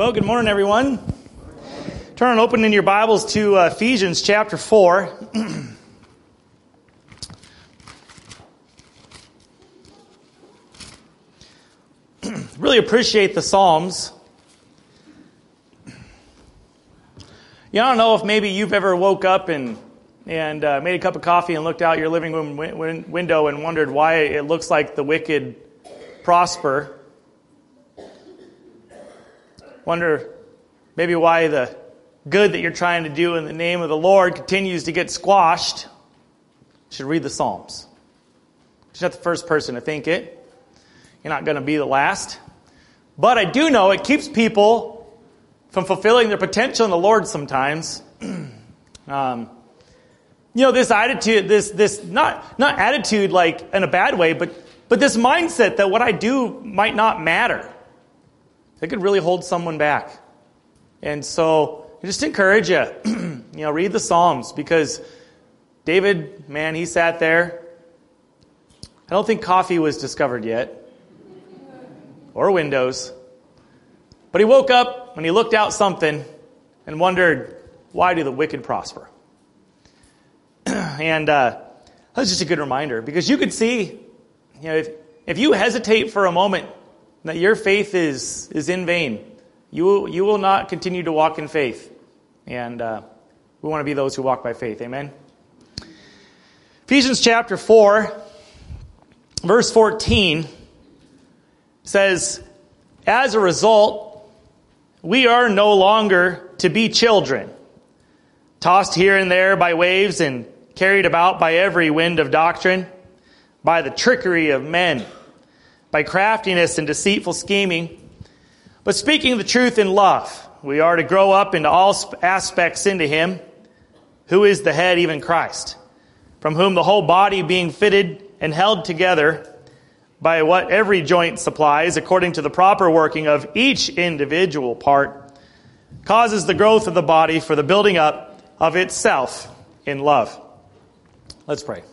Well, good morning, everyone. Turn and open in your Bibles to Ephesians chapter 4. Really appreciate the Psalms. I don't know if maybe you've ever woke up and made a cup of coffee and looked out your living room window and wondered why it looks like the wicked prosper. Wonder maybe why the good that you're trying to do in the name of the Lord continues to get squashed. You should read the Psalms. You're not the first person to think it. You're not going to be the last. But I do know it keeps people from fulfilling their potential in the Lord sometimes. This attitude, this not attitude like in a bad way, but this mindset that what I do might not matter. It could really hold someone back. And so I just encourage you, read the Psalms, because David, man, he sat there. I don't think coffee was discovered yet, or windows. But he woke up and he looked out something and wondered, why do the wicked prosper? And that was just a good reminder, because you could see, if you hesitate for a moment that your faith is in vain, you will not continue to walk in faith. And we want to be those who walk by faith. Amen? Ephesians chapter 4, verse 14 says, as a result, we are no longer to be children, tossed here and there by waves and carried about by every wind of doctrine, by the trickery of men, by craftiness and deceitful scheming. But speaking the truth in love, we are to grow up into all aspects into Him, who is the head, even Christ, from whom the whole body being fitted and held together by what every joint supplies, according to the proper working of each individual part, causes the growth of the body for the building up of itself in love. Let's pray.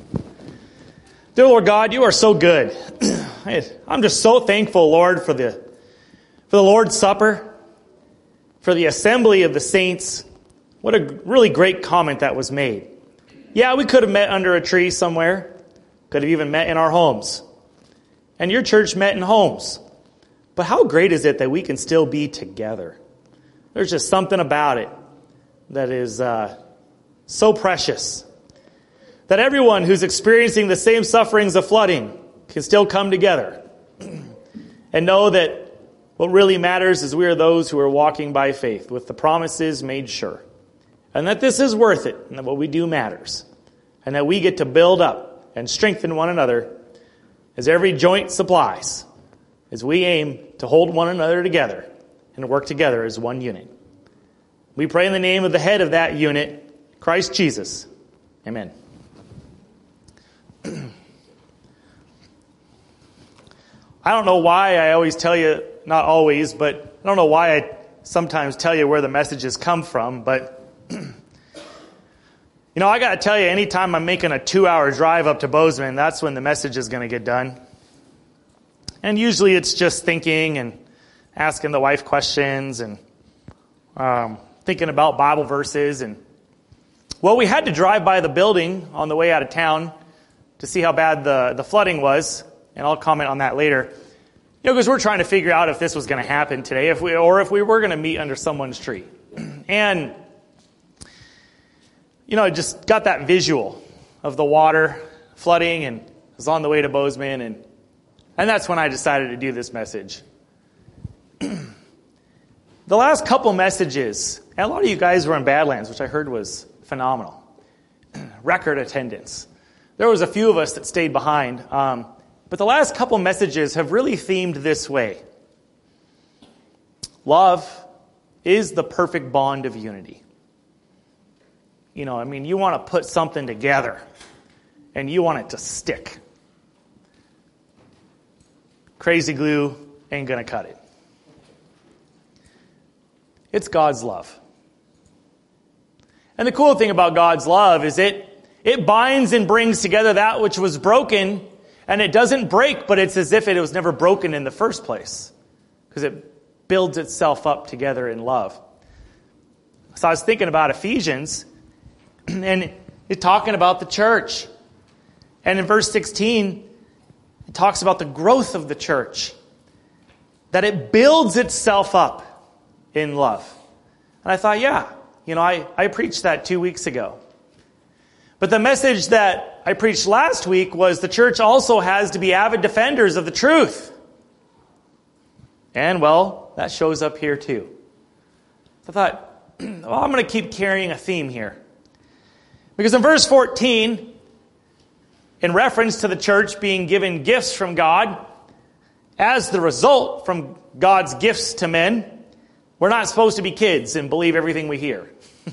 Dear Lord God, you are so good. I'm just so thankful, Lord, for the Lord's Supper, for the assembly of the saints. What a really great comment that was made. Yeah, we could have met under a tree somewhere. Could have even met in our homes. And your church met in homes. But how great is it that we can still be together? There's just something about it that is so precious. That everyone who's experiencing the same sufferings of flooding can still come together and know that what really matters is we are those who are walking by faith with the promises made sure. And that this is worth it, and that what we do matters. And that we get to build up and strengthen one another as every joint supplies, as we aim to hold one another together and work together as one unit. We pray in the name of the head of that unit, Christ Jesus. Amen. I don't know why I always tell you, not always, but I don't know why I sometimes tell you where the messages come from, but I got to tell you, anytime I'm making a 2-hour drive up to Bozeman, that's when the message is going to get done. And usually it's just thinking and asking the wife questions and thinking about Bible verses. And well, we had to drive by the building on the way out of town to see how bad the flooding was, and I'll comment on that later. Because we're trying to figure out if this was going to happen today, if we were going to meet under someone's tree. And I just got that visual of the water flooding, and was on the way to Bozeman, and that's when I decided to do this message. The last couple messages, and a lot of you guys were in Badlands, which I heard was phenomenal. Record attendance. There was a few of us that stayed behind, but the last couple messages have really themed this way. Love is the perfect bond of unity. You want to put something together, and you want it to stick. Crazy glue ain't going to cut it. It's God's love. And the cool thing about God's love is it binds and brings together that which was broken, and it doesn't break, but it's as if it was never broken in the first place. Because it builds itself up together in love. So I was thinking about Ephesians, and it's talking about the church. And in verse 16, it talks about the growth of the church, that it builds itself up in love. And I thought, I preached that 2 weeks ago. But the message that I preached last week was the church also has to be avid defenders of the truth. And, that shows up here too. I thought, I'm going to keep carrying a theme here. Because in verse 14, in reference to the church being given gifts from God, as the result from God's gifts to men, we're not supposed to be kids and believe everything we hear.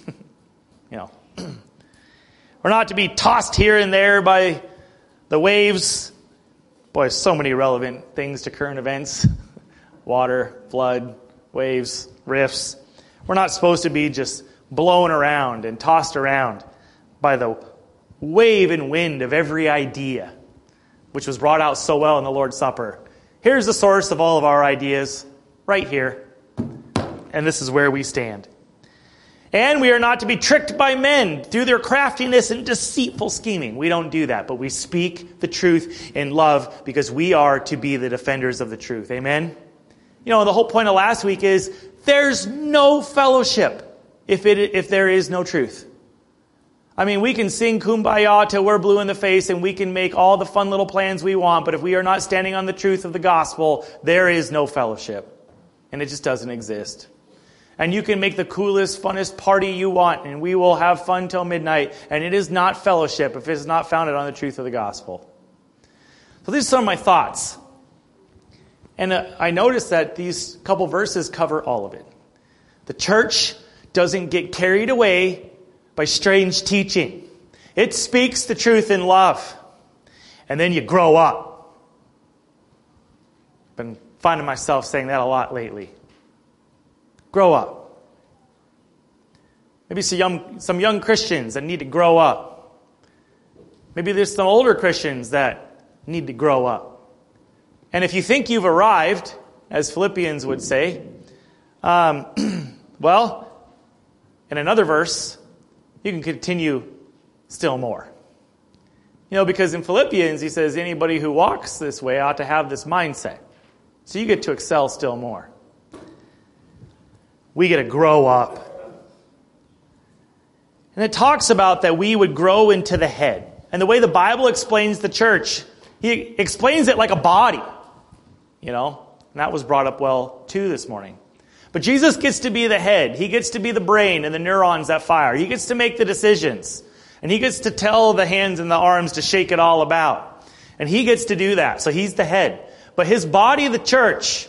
We're not to be tossed here and there by the waves. Boy, so many relevant things to current events. Water, flood, waves, rifts. We're not supposed to be just blown around and tossed around by the wave and wind of every idea, which was brought out so well in the Lord's Supper. Here's the source of all of our ideas, right here. And this is where we stand. And we are not to be tricked by men through their craftiness and deceitful scheming. We don't do that, but we speak the truth in love because we are to be the defenders of the truth. Amen? The whole point of last week is there's no fellowship if there is no truth. I mean, we can sing Kumbaya till we're blue in the face and we can make all the fun little plans we want, but if we are not standing on the truth of the gospel, there is no fellowship. And it just doesn't exist. And you can make the coolest, funnest party you want, and we will have fun till midnight, and it is not fellowship if it is not founded on the truth of the gospel. So these are some of my thoughts. And I noticed that these couple verses cover all of it. The church doesn't get carried away by strange teaching. It speaks the truth in love. And then you grow up. Been finding myself saying that a lot lately. Grow up. Maybe some young Christians that need to grow up. Maybe there's some older Christians that need to grow up. And if you think you've arrived, as Philippians would say, in another verse, you can continue still more. Because in Philippians, he says, anybody who walks this way ought to have this mindset. So you get to excel still more. We get to grow up. And it talks about that we would grow into the head. And the way the Bible explains the church, he explains it like a body. And that was brought up well too this morning. But Jesus gets to be the head. He gets to be the brain and the neurons that fire. He gets to make the decisions. And he gets to tell the hands and the arms to shake it all about. And he gets to do that. So he's the head. But his body, the church,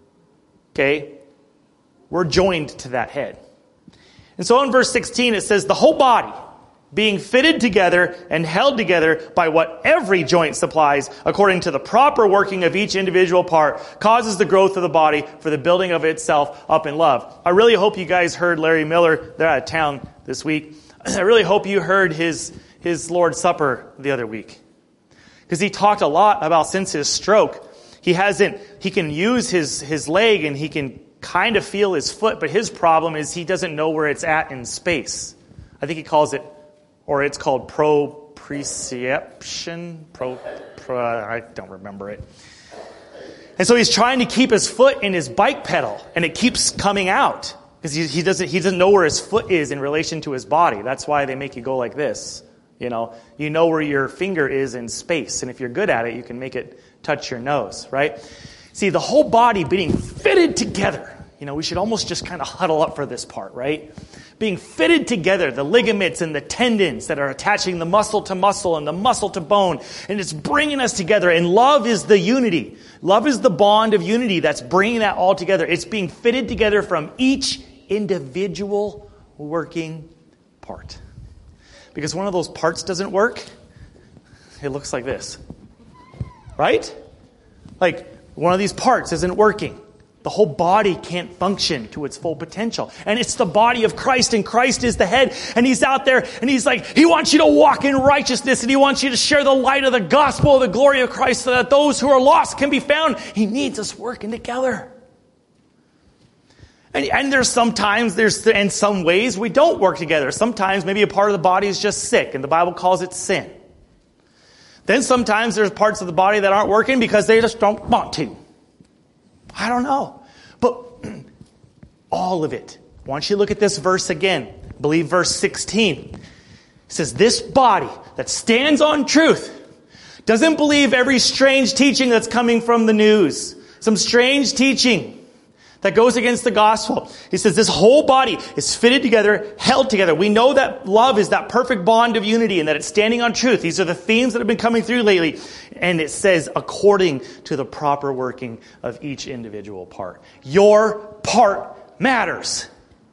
we're joined to that head. And so in verse 16 it says, the whole body, being fitted together and held together by what every joint supplies, according to the proper working of each individual part, causes the growth of the body for the building of itself up in love. I really hope you guys heard Larry Miller. They're out of town this week. I really hope you heard his Lord's Supper the other week. Because he talked a lot about since his stroke, he can use his leg and he can kind of feel his foot, but his problem is he doesn't know where it's at in space. I think he calls it, or it's called proprioception. I don't remember it. And so he's trying to keep his foot in his bike pedal, and it keeps coming out because he doesn't know where his foot is in relation to his body. That's why they make you go like this. You know where your finger is in space, and if you're good at it, you can make it touch your nose, right? See, the whole body being fitted together. We should almost just kind of huddle up for this part, right? Being fitted together, the ligaments and the tendons that are attaching the muscle to muscle and the muscle to bone, and it's bringing us together. And love is the unity. Love is the bond of unity that's bringing that all together. It's being fitted together from each individual working part. Because one of those parts doesn't work, it looks like this. Right? Like one of these parts isn't working. The whole body can't function to its full potential. And it's the body of Christ, and Christ is the head. And he's out there, and he's like, he wants you to walk in righteousness, and he wants you to share the light of the gospel of the glory of Christ so that those who are lost can be found. He needs us working together. And there's sometimes, in some ways, we don't work together. Sometimes maybe a part of the body is just sick, and the Bible calls it sin. Then sometimes there's parts of the body that aren't working because they just don't want to. I don't know. But all of it. Why don't you look at this verse again? I believe verse 16. It says, this body that stands on truth doesn't believe every strange teaching that's coming from the news. Some strange teaching that goes against the gospel. He says this whole body is fitted together, held together. We know that love is that perfect bond of unity and that it's standing on truth. These are the themes that have been coming through lately. And it says according to the proper working of each individual part. Your part matters.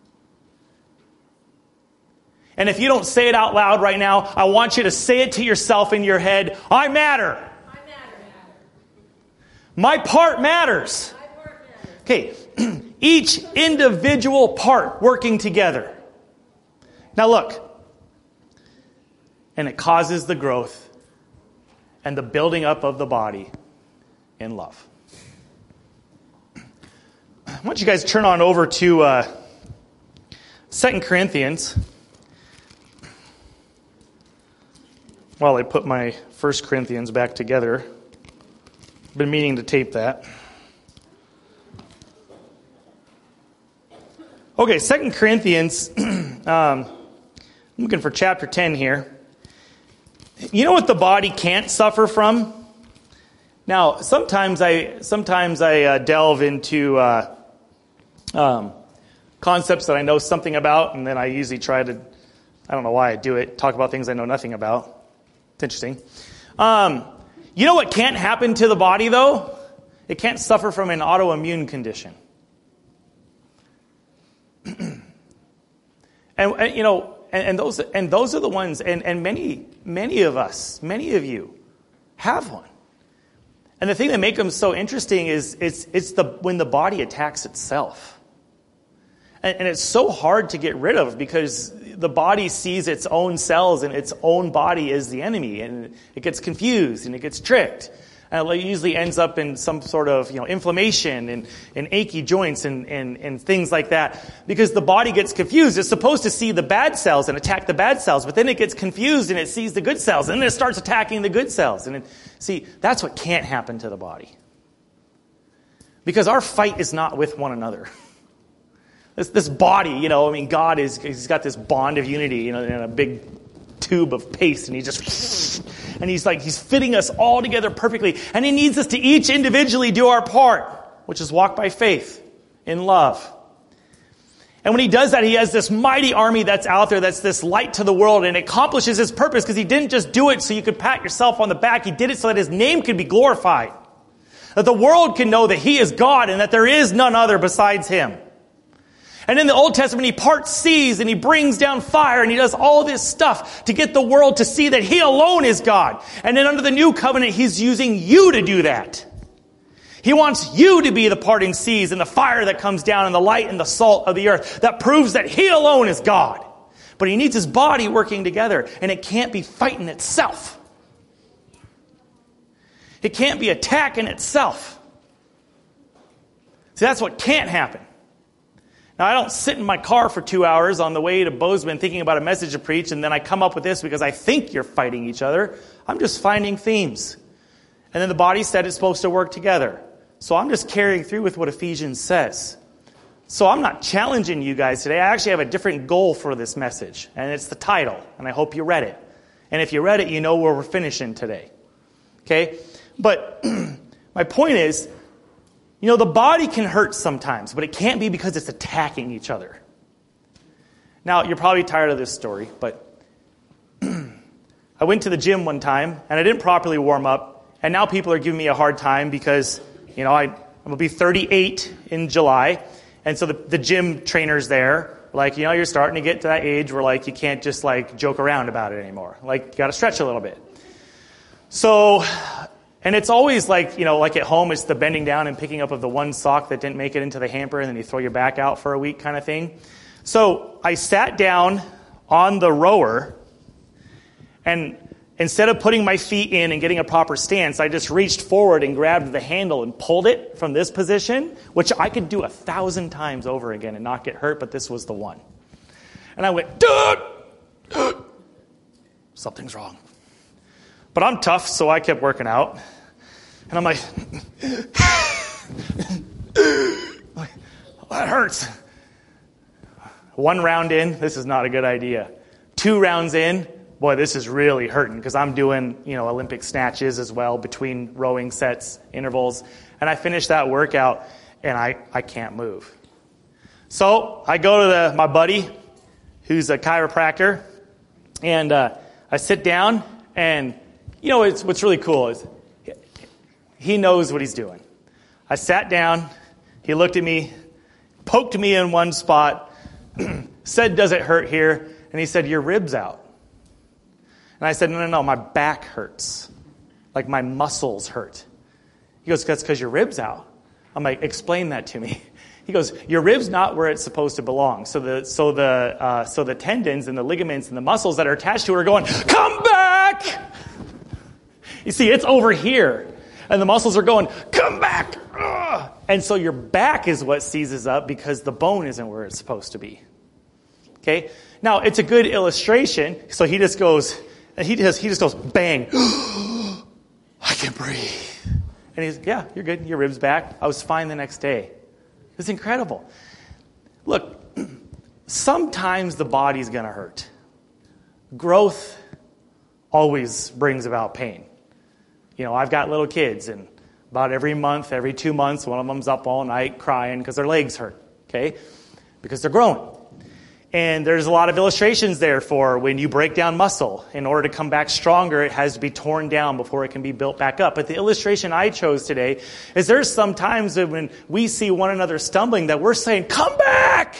And if you don't say it out loud right now, I want you to say it to yourself in your head. I matter. I matter. My part matters. Okay, each individual part working together. Now look, and it causes the growth and the building up of the body in love. I want you guys to turn on over to 2 Corinthians. While I put my 1 Corinthians back together. I've been meaning to tape that. Okay, 2 Corinthians, I'm looking for chapter 10 here. You know what the body can't suffer from? Now, sometimes I delve into concepts that I know something about, and then I usually try to, I don't know why I do it, talk about things I know nothing about. It's interesting. You know what can't happen to the body, though? It can't suffer from an autoimmune condition. And those are the ones, and many of us, many of you, have one. And the thing that makes them so interesting is it's when the body attacks itself. And it's so hard to get rid of because the body sees its own cells and its own body as the enemy, and it gets confused and it gets tricked. And it usually ends up in some sort of inflammation and achy joints and things like that because the body gets confused. It's supposed to see the bad cells and attack the bad cells, but then it gets confused and it sees the good cells and then it starts attacking the good cells. And see, that's what can't happen to the body because our fight is not with one another. This body, God he's got this bond of unity, in a big tube of paste, and he's fitting us all together perfectly, and he needs us to each individually do our part, which is walk by faith in love. And when he does that, he has this mighty army that's out there, that's this light to the world, and it accomplishes his purpose because he didn't just do it so you could pat yourself on the back. He did it so that his name could be glorified, that the world can know that he is God and that there is none other besides him. And in the Old Testament, he parts seas and he brings down fire and he does all this stuff to get the world to see that he alone is God. And then under the new covenant, he's using you to do that. He wants you to be the parting seas and the fire that comes down and the light and the salt of the earth that proves that he alone is God. But he needs his body working together, and it can't be fighting itself. It can't be attacking itself. See, that's what can't happen. Now, I don't sit in my car for 2 hours on the way to Bozeman thinking about a message to preach, and then I come up with this because I think you're fighting each other. I'm just finding themes. And then the body said it's supposed to work together. So I'm just carrying through with what Ephesians says. So I'm not challenging you guys today. I actually have a different goal for this message, and it's the title, and I hope you read it. And if you read it, you know where we're finishing today. Okay? But my point is, the body can hurt sometimes, but it can't be because it's attacking each other. Now, you're probably tired of this story, but I went to the gym one time, and I didn't properly warm up, and now people are giving me a hard time because, I'm going to be 38 in July, and so the gym trainers there, you're starting to get to that age where, you can't just, joke around about it anymore. You got to stretch a little bit. So... And it's always like at home, it's the bending down and picking up of the one sock that didn't make it into the hamper, and then you throw your back out for a week kind of thing. So I sat down on the rower, and instead of putting my feet in and getting a proper stance, I just reached forward and grabbed the handle and pulled it from this position, which I could do 1,000 times over again and not get hurt, but this was the one. And I went, dude, something's wrong. But I'm tough, so I kept working out. And I'm like, that hurts. 1 round in, this is not a good idea. 2 rounds in, boy, this is really hurting because I'm doing, Olympic snatches as well between rowing sets, intervals. And I finished that workout and I can't move. So I go to my buddy who's a chiropractor and I sit down and what's really cool is he knows what he's doing. I sat down, he looked at me, poked me in one spot, said, does it hurt here? And he said, your rib's out. And I said, no, my back hurts. Like my muscles hurt. He goes, that's because your rib's out. I'm like, explain that to me. He goes, your rib's not where it's supposed to belong. So the tendons and the ligaments and the muscles that are attached to it are going, come back! You see, it's over here. And the muscles are going, come back! Ugh! And so your back is what seizes up because the bone isn't where it's supposed to be. Okay? Now, it's a good illustration. So he just goes, bang. I can breathe. And he's, yeah, you're good. Your rib's back. I was fine the next day. It's incredible. Look, sometimes the body's going to hurt. Growth always brings about pain. I've got little kids, and about every month, every 2 months, one of them's up all night crying because their legs hurt, okay? Because they're growing. And there's a lot of illustrations there for when you break down muscle. In order to come back stronger, it has to be torn down before it can be built back up. But the illustration I chose today is there's some times that when we see one another stumbling that we're saying, come back!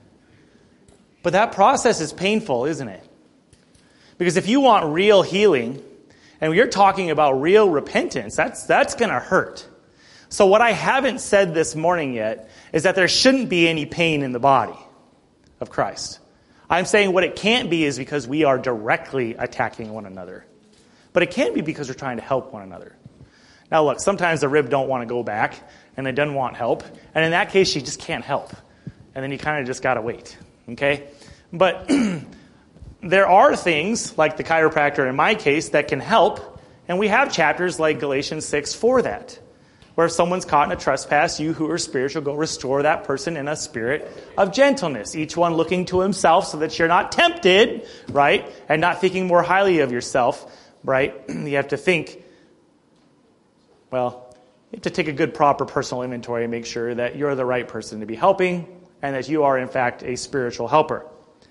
But that process is painful, isn't it? Because if you want real healing, and you're talking about real repentance, that's going to hurt. So what I haven't said this morning yet is that there shouldn't be any pain in the body of Christ. I'm saying what it can't be is because we are directly attacking one another. But it can be because we're trying to help one another. Now look, sometimes the rib don't want to go back, and it doesn't want help. And in that case, you just can't help. And then you kind of just got to wait. Okay? But there are things, like the chiropractor in my case, that can help. And we have chapters like Galatians 6 for that. Where if someone's caught in a trespass, you who are spiritual go restore that person in a spirit of gentleness. Each one looking to himself so that you're not tempted, right? And not thinking more highly of yourself, right? You have to think, you have to take a good, proper personal inventory and make sure that you're the right person to be helping and that you are, in fact, a spiritual helper.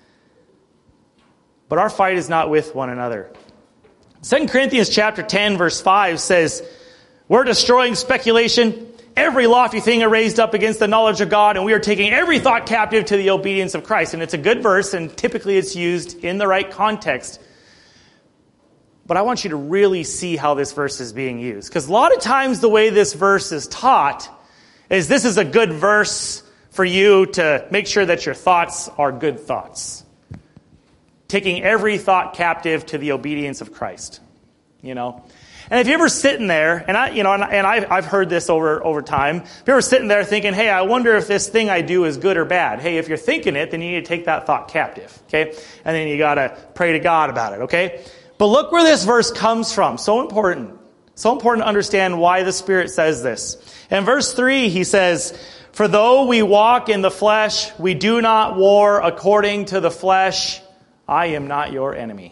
But our fight is not with one another. 2 Corinthians chapter 10, verse 5 says, we're destroying speculation, every lofty thing raised up against the knowledge of God, and we are taking every thought captive to the obedience of Christ. And it's a good verse, and typically it's used in the right context. But I want you to really see how this verse is being used. Because a lot of times the way this verse is taught is this is a good verse for you to make sure that your thoughts are good thoughts. Taking every thought captive to the obedience of Christ. And if you're ever sitting there, and I've heard this over time, if you're ever sitting there thinking, hey, I wonder if this thing I do is good or bad. Hey, if you're thinking it, then you need to take that thought captive, okay? And then you got to pray to God about it, okay? But look where this verse comes from. So important. So important to understand why the Spirit says this. In verse 3, he says, for though we walk in the flesh, we do not war according to the flesh. I am not your enemy.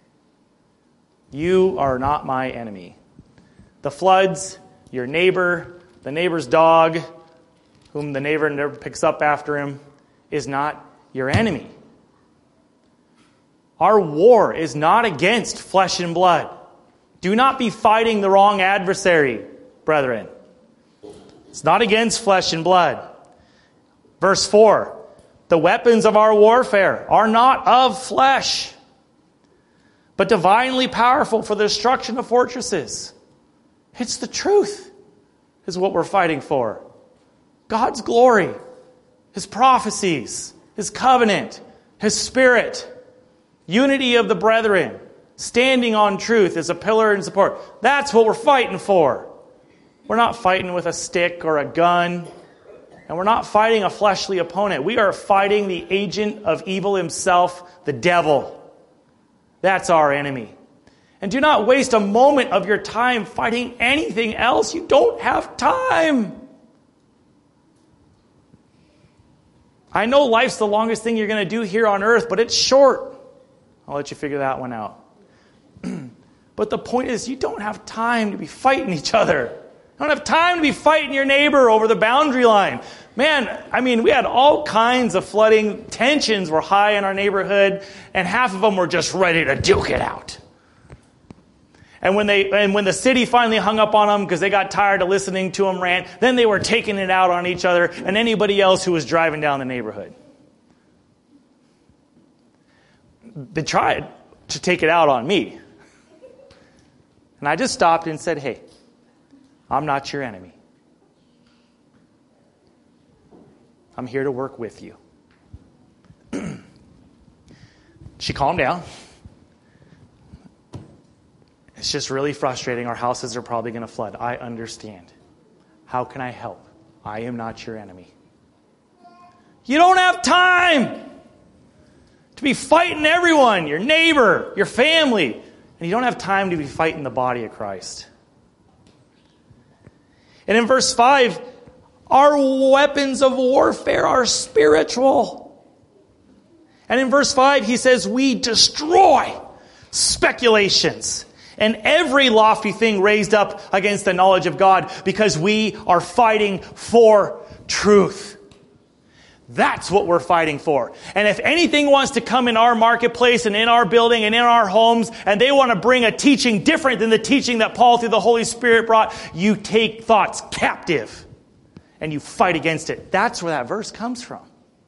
You are not my enemy. The floods, your neighbor, the neighbor's dog, whom the neighbor never picks up after him, is not your enemy. Our war is not against flesh and blood. Do not be fighting the wrong adversary, brethren. It's not against flesh and blood. Verse 4, the weapons of our warfare are not of flesh, but divinely powerful for the destruction of fortresses. It's the truth is what we're fighting for. God's glory, His prophecies, His covenant, His Spirit, unity of the brethren, Standing on truth is a pillar and support. That's what we're fighting for. We're not fighting with a stick or a gun. And we're not fighting a fleshly opponent. We are fighting the agent of evil himself, the devil. That's our enemy. And do not waste a moment of your time fighting anything else. You don't have time. I know life's the longest thing you're going to do here on earth, but it's short. I'll let you figure that one out. But the point is, you don't have time to be fighting each other. You don't have time to be fighting your neighbor over the boundary line. Man, I mean, we had all kinds of flooding. Tensions were high in our neighborhood, and half of them were just ready to duke it out. And when the city finally hung up on them because they got tired of listening to them rant, then they were taking it out on each other and anybody else who was driving down the neighborhood. They tried to take it out on me. And I just stopped and said, hey, I'm not your enemy. I'm here to work with you. She calmed down. It's just really frustrating. Our houses are probably going to flood. I understand. How can I help? I am not your enemy. You don't have time to be fighting everyone, your neighbor, your family. And you don't have time to be fighting the body of Christ. And in verse 5, our weapons of warfare are spiritual. And in verse 5, he says, we destroy speculations and every lofty thing raised up against the knowledge of God, because we are fighting for truth. That's what we're fighting for. And if anything wants to come in our marketplace and in our building and in our homes, and they want to bring a teaching different than the teaching that Paul through the Holy Spirit brought, you take thoughts captive and you fight against it. That's where that verse comes from.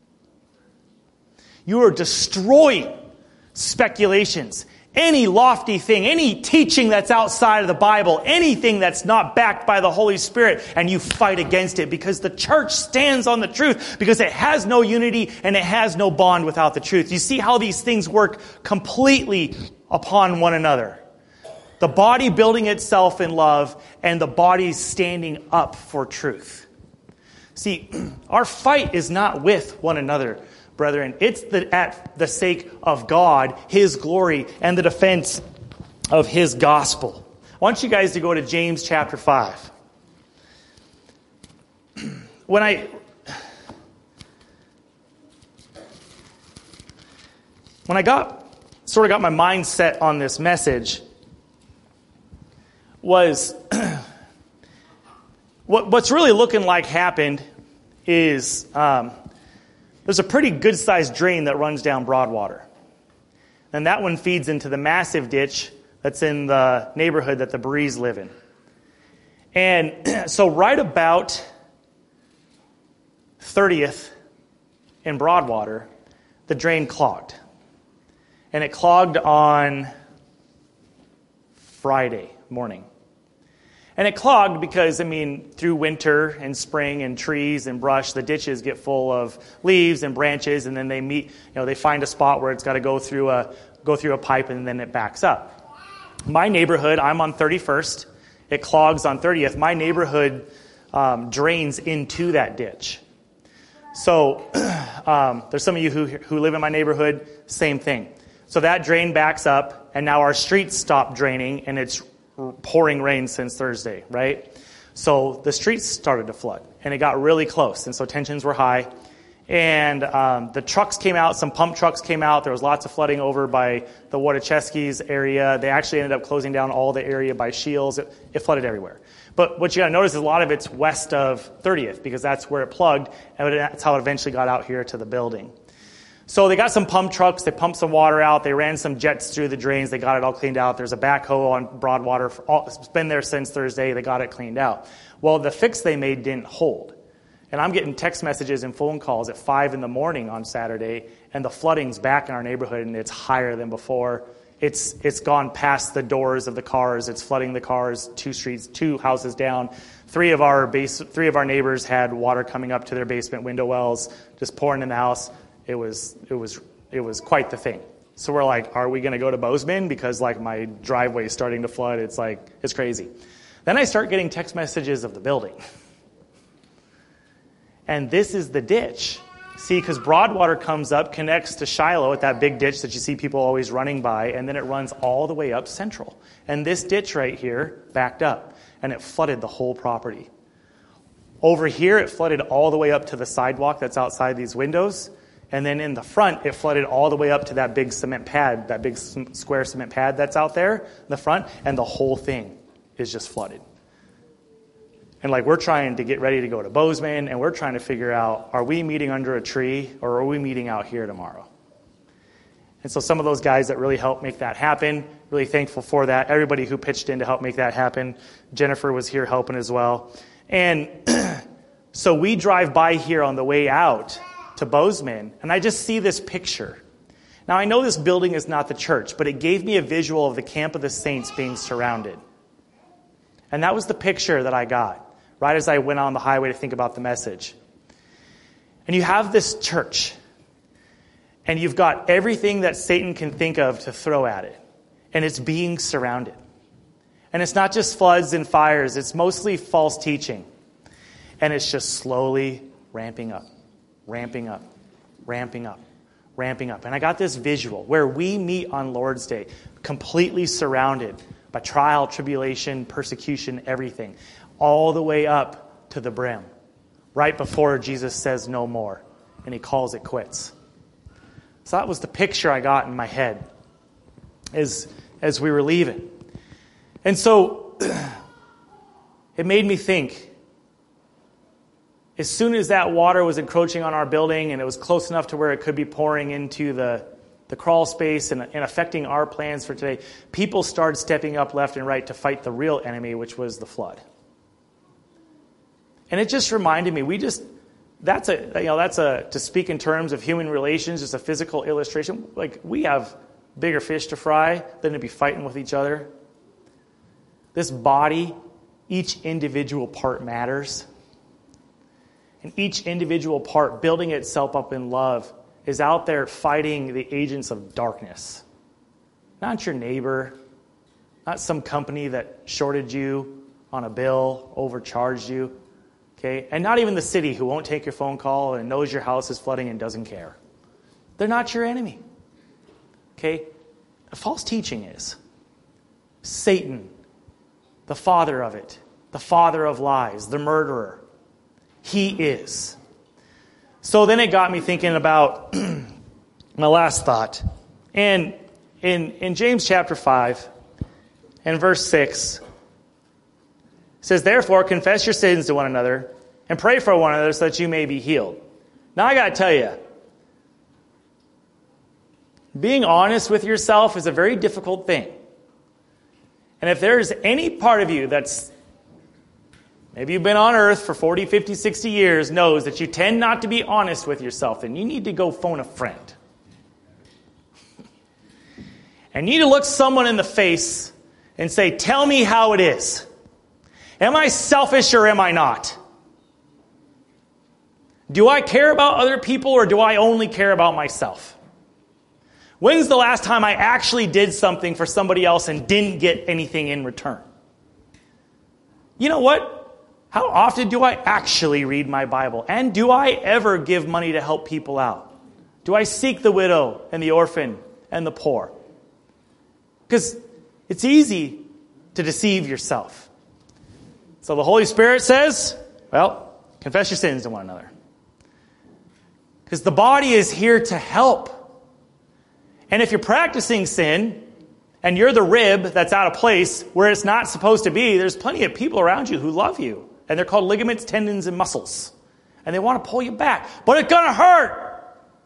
You are destroying speculations. Any lofty thing, any teaching that's outside of the Bible, anything that's not backed by the Holy Spirit, and you fight against it, because the church stands on the truth, because it has no unity and it has no bond without the truth. You see how these things work completely upon one another. The body building itself in love and the body standing up for truth. See, our fight is not with one another, brethren. It's at the sake of God, His glory, and the defense of His gospel. I want you guys to go to James chapter 5. When I got my mind set on this message, was what's really looking like happened is there's a pretty good-sized drain that runs down Broadwater. And that one feeds into the massive ditch that's in the neighborhood that the Breeze live in. And so right about 30th in Broadwater, the drain clogged. And it clogged on Friday morning. And it clogged because, through winter and spring and trees and brush, the ditches get full of leaves and branches, and then they find a spot where it's got to go through a pipe, and then it backs up. My neighborhood, I'm on 31st. It clogs on 30th. My neighborhood drains into that ditch. So there's some of you who live in my neighborhood, same thing. So that drain backs up, and now our streets stop draining, and it's pouring rain since Thursday, right? So the streets started to flood, and it got really close, and so tensions were high. And the trucks came out, some pump trucks came out. There was lots of flooding over by the Watucheskis area. They actually ended up closing down all the area by Shields. It flooded everywhere. But what you got to notice is a lot of it's west of 30th, because that's where it plugged, and that's how it eventually got out here to the building. So they got some pump trucks. They pumped some water out. They ran some jets through the drains. They got it all cleaned out. There's a backhoe on Broadwater. It's been there since Thursday. They got it cleaned out. Well, the fix they made didn't hold. And I'm getting text messages and phone calls at 5 in the morning on Saturday, and the flooding's back in our neighborhood, and it's higher than before. It's gone past the doors of the cars. It's flooding the cars 2 houses down. Three of our neighbors had water coming up to their basement window wells, just pouring in the house. It was quite the thing. So we're like, are we going to go to Bozeman? Because like my driveway is starting to flood. It's crazy. Then I start getting text messages of the building. And this is the ditch. See, because Broadwater comes up, connects to Shiloh at that big ditch that you see people always running by, and then it runs all the way up Central. And this ditch right here backed up, and it flooded the whole property. Over here, it flooded all the way up to the sidewalk that's outside these windows. And then in the front, it flooded all the way up to that big cement pad, that big square cement pad that's out there in the front, and the whole thing is just flooded. And like we're trying to get ready to go to Bozeman, and we're trying to figure out, are we meeting under a tree or are we meeting out here tomorrow? And so some of those guys that really helped make that happen, really thankful for that. Everybody who pitched in to help make that happen. Jennifer was here helping as well. And so we drive by here on the way out to Bozeman, and I just see this picture. Now I know this building is not the church, but it gave me a visual of the camp of the saints being surrounded. And that was the picture that I got right as I went on the highway to think about the message. And you have this church, and you've got everything that Satan can think of to throw at it, and it's being surrounded. And it's not just floods and fires, it's mostly false teaching. And it's just slowly ramping up, ramping up, ramping up, ramping up. And I got this visual where we meet on Lord's Day, completely surrounded by trial, tribulation, persecution, everything, all the way up to the brim, right before Jesus says no more, and he calls it quits. So that was the picture I got in my head as we were leaving. And so it made me think, as soon as that water was encroaching on our building and it was close enough to where it could be pouring into the crawl space and affecting our plans for today, people started stepping up left and right to fight the real enemy, which was the flood. And it just reminded me, to speak in terms of human relations, just a physical illustration. Like, we have bigger fish to fry than to be fighting with each other. This body, each individual part matters. And each individual part, building itself up in love, is out there fighting the agents of darkness. Not your neighbor, not some company that shorted you on a bill, overcharged you, okay? And not even the city who won't take your phone call and knows your house is flooding and doesn't care. They're not your enemy, okay? False teaching is. Satan, the father of it, the father of lies, the murderer. He is. So then it got me thinking about my last thought. And in James chapter 5 and verse 6, it says, "Therefore confess your sins to one another and pray for one another so that you may be healed." Now I got to tell you, being honest with yourself is a very difficult thing. And if there's any part of you that's, maybe you've been on earth for 40, 50, 60 years, knows that you tend not to be honest with yourself, then you need to go phone a friend. And you need to look someone in the face and say, tell me how it is. Am I selfish or am I not? Do I care about other people or do I only care about myself? When's the last time I actually did something for somebody else and didn't get anything in return? You know what? How often do I actually read my Bible? And do I ever give money to help people out? Do I seek the widow and the orphan and the poor? Because it's easy to deceive yourself. So the Holy Spirit says, well, confess your sins to one another. Because the body is here to help. And if you're practicing sin, and you're the rib that's out of place where it's not supposed to be, there's plenty of people around you who love you. And they're called ligaments, tendons, and muscles. And they want to pull you back. But it's going to hurt.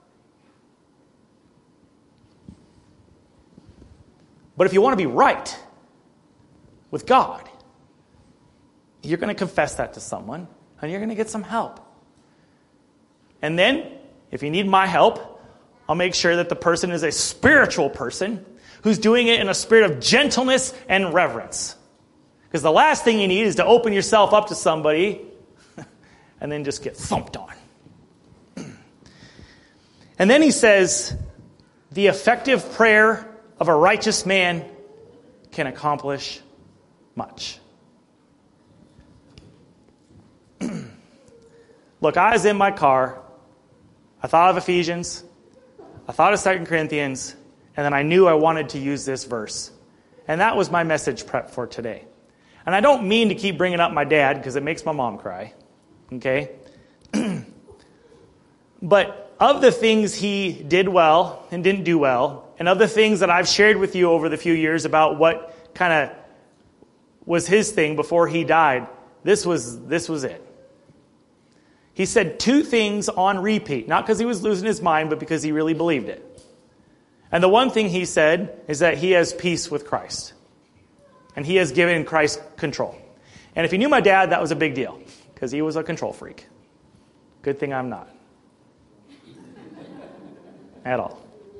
But if you want to be right with God, you're going to confess that to someone, and you're going to get some help. And then, if you need my help, I'll make sure that the person is a spiritual person who's doing it in a spirit of gentleness and reverence. Because the last thing you need is to open yourself up to somebody and then just get thumped on. And then he says, The effective prayer of a righteous man can accomplish much. Look, I was in my car. I thought of Ephesians. I thought of 2 Corinthians. And then I knew I wanted to use this verse. And that was my message prep for today. And I don't mean to keep bringing up my dad because it makes my mom cry. Okay? But of the things he did well and didn't do well, and of the things that I've shared with you over the few years about what kind of was his thing before he died, this was it. He said 2 things on repeat, not because he was losing his mind, but because he really believed it. And the one thing he said is that he has peace with Christ. And he has given Christ control. And if you knew my dad, that was a big deal, because he was a control freak. Good thing I'm not. At all.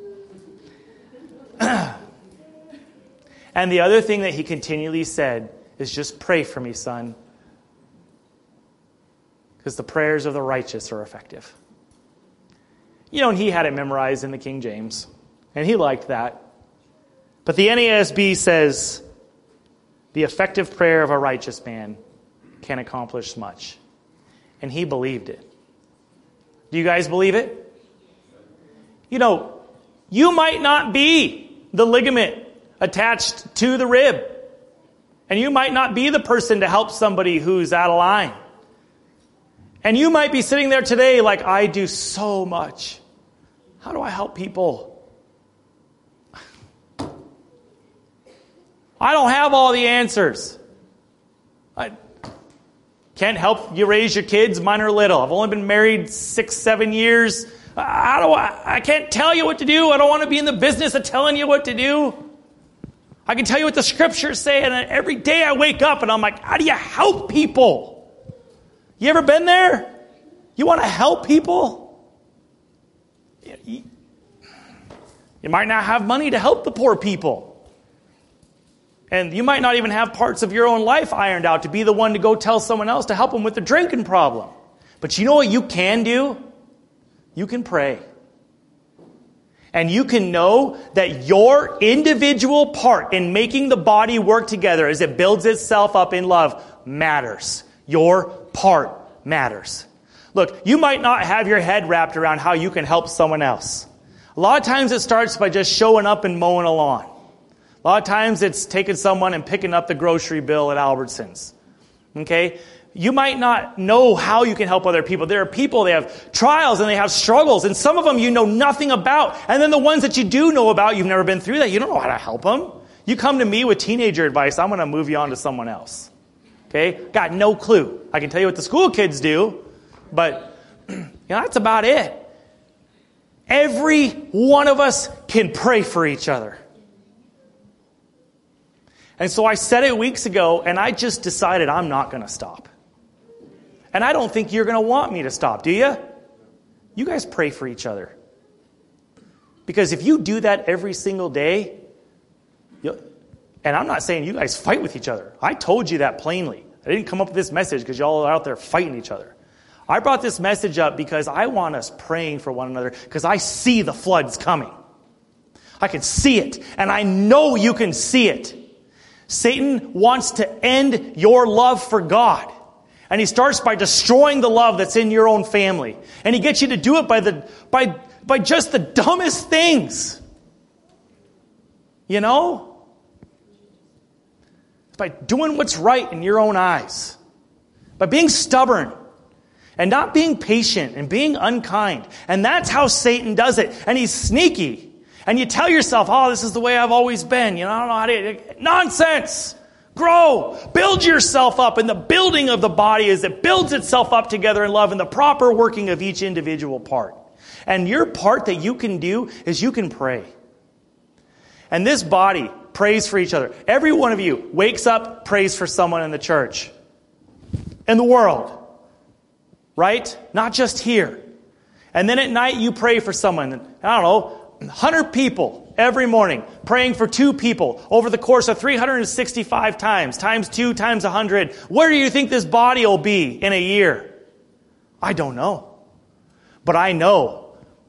And the other thing that he continually said is just pray for me, son. Because the prayers of the righteous are effective. You know, and he had it memorized in the King James. And he liked that. But the NASB says, the effective prayer of a righteous man can accomplish much. And he believed it. Do you guys believe it? You know, you might not be the ligament attached to the rib. And you might not be the person to help somebody who's out of line. And you might be sitting there today like, I do so much. How do I help people? I don't have all the answers. I can't help you raise your kids. Mine are little. I've only been married 6-7 years. I can't tell you what to do. I don't want to be in the business of telling you what to do. I can tell you what the scriptures say, and every day I wake up and I'm like, how do you help people? You ever been there? You want to help people? You might not have money to help the poor people. And you might not even have parts of your own life ironed out to be the one to go tell someone else to help them with the drinking problem. But you know what you can do? You can pray. And you can know that your individual part in making the body work together as it builds itself up in love matters. Your part matters. Look, you might not have your head wrapped around how you can help someone else. A lot of times it starts by just showing up and mowing a lawn. A lot of times it's taking someone and picking up the grocery bill at Albertsons. Okay? You might not know how you can help other people. There are people, they have trials and they have struggles, and some of them you know nothing about. And then the ones that you do know about, you've never been through that. You don't know how to help them. You come to me with teenager advice, I'm going to move you on to someone else. Okay? Got no clue. I can tell you what the school kids do, but that's about it. Every one of us can pray for each other. And so I said it weeks ago, and I just decided I'm not going to stop. And I don't think you're going to want me to stop, do you? You guys pray for each other. Because if you do that every single day, and I'm not saying you guys fight with each other. I told you that plainly. I didn't come up with this message because y'all are out there fighting each other. I brought this message up because I want us praying for one another because I see the floods coming. I can see it, and I know you can see it. Satan wants to end your love for God. And he starts by destroying the love that's in your own family. And he gets you to do it by just the dumbest things. You know? By doing what's right in your own eyes. By being stubborn. And not being patient and being unkind. And that's how Satan does it. And he's sneaky. And you tell yourself, oh, this is the way I've always been. You know, I don't know how to... Nonsense! Grow. Build yourself up. And the building of the body is it builds itself up together in love and the proper working of each individual part. And your part that you can do is you can pray. And this body prays for each other. Every one of you wakes up, prays for someone in the church. In the world. Right? Not just here. And then at night you pray for someone. I don't know, 100 people every morning, praying for 2 people over the course of 365 times 2 times 100. Where do you think this body will be in a year? I don't know. But I know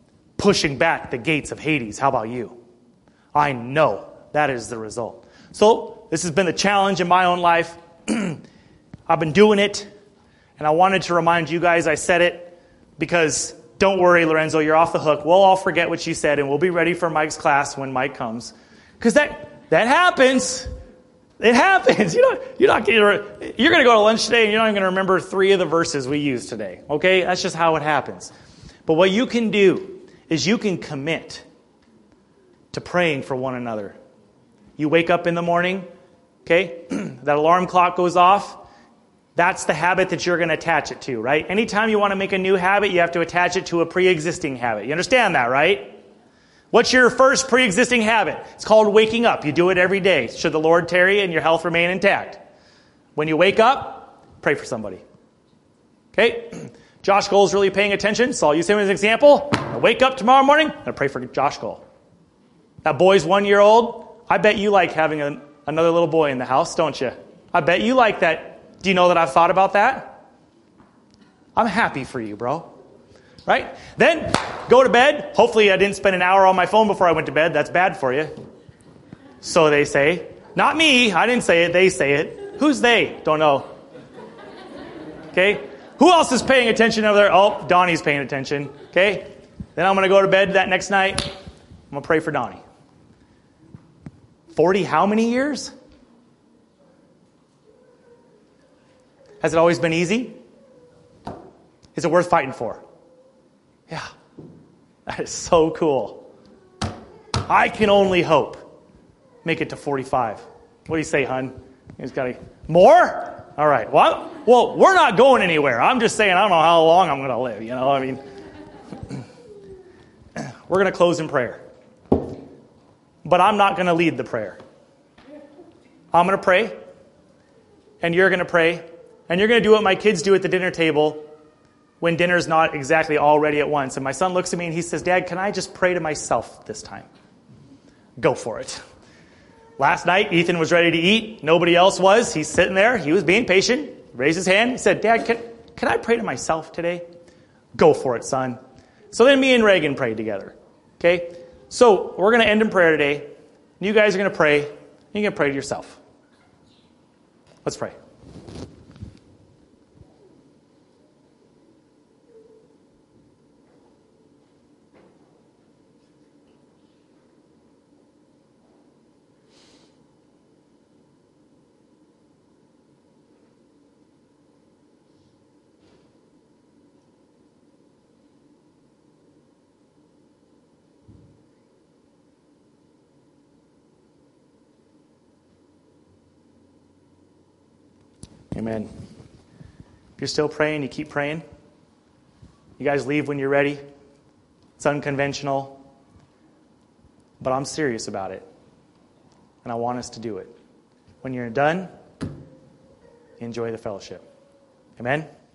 pushing back the gates of Hades. How about you? I know that is the result. So this has been the challenge in my own life. I've been doing it, and I wanted to remind you guys I said it because don't worry, Lorenzo, you're off the hook. We'll all forget what you said, and we'll be ready for Mike's class when Mike comes. Because that happens. It happens. You're going to go to lunch today, and you're not even going to remember 3 of the verses we used today. Okay? That's just how it happens. But what you can do is you can commit to praying for one another. You wake up in the morning, okay? That alarm clock goes off. That's the habit that you're going to attach it to, right? Anytime you want to make a new habit, you have to attach it to a pre-existing habit. You understand that, right? What's your first pre-existing habit? It's called waking up. You do it every day. Should the Lord tarry and your health remain intact. When you wake up, pray for somebody. Okay? Josh Gole's really paying attention, so I'll use him as an example. I wake up tomorrow morning, and I pray for Josh Gole. That boy's 1 year old. I bet you like having another little boy in the house, don't you? I bet you like that. Do you know that I've thought about that? I'm happy for you, bro. Right? Then, go to bed. Hopefully I didn't spend an hour on my phone before I went to bed. That's bad for you. So they say. Not me. I didn't say it. They say it. Who's they? Don't know. Okay? Who else is paying attention over there? Oh, Donnie's paying attention. Okay? Then I'm going to go to bed that next night. I'm going to pray for Donnie. 40 how many years? Has it always been easy? Is it worth fighting for? Yeah. That is so cool. I can only hope. Make it to 45. What do you say, hun? He's got more? All right. Well, we're not going anywhere. I'm just saying I don't know how long I'm going to live. We're going to close in prayer. But I'm not going to lead the prayer. I'm going to pray, and you're going to pray, and you're going to do what my kids do at the dinner table when dinner's not exactly all ready at once. And my son looks at me and he says, Dad, can I just pray to myself this time? Go for it. Last night, Ethan was ready to eat. Nobody else was. He's sitting there. He was being patient. Raised his hand. He said, Dad, can I pray to myself today? Go for it, son. So then me and Reagan prayed together. Okay? So we're going to end in prayer today. You guys are going to pray. You're going to pray to yourself. Let's pray. Amen. If you're still praying, you keep praying. You guys leave when you're ready. It's unconventional. But I'm serious about it. And I want us to do it. When you're done, enjoy the fellowship. Amen?